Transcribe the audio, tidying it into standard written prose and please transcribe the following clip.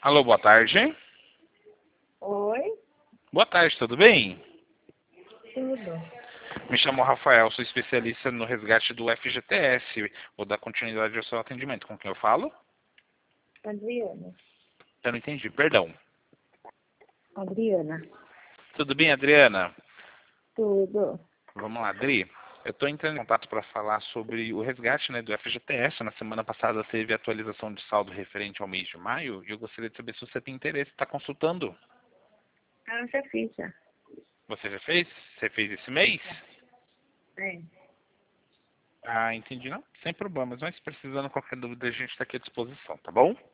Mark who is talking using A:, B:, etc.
A: Alô, boa tarde.
B: Oi,
A: Boa tarde, tudo bem?
B: tudo.
A: Me chamo Rafael, sou especialista no resgate do FGTS. Vou dar continuidade ao seu atendimento. Com quem eu falo?
B: Adriana.
A: Eu não entendi, perdão.
B: Adriana.
A: Tudo bem, Adriana?
B: Tudo.
A: Vamos lá, Adri. Eu estou entrando em contato para falar sobre o resgate, né, do FGTS. Na semana passada teve atualização de saldo referente ao mês de maio e eu gostaria de saber se você tem interesse. Está consultando?
B: Ah, eu já fiz já.
A: Você já fez? Você fez esse mês?
B: É.
A: Ah, entendi, não. Sem problemas. Mas precisando de qualquer dúvida, a gente está aqui à disposição, tá bom?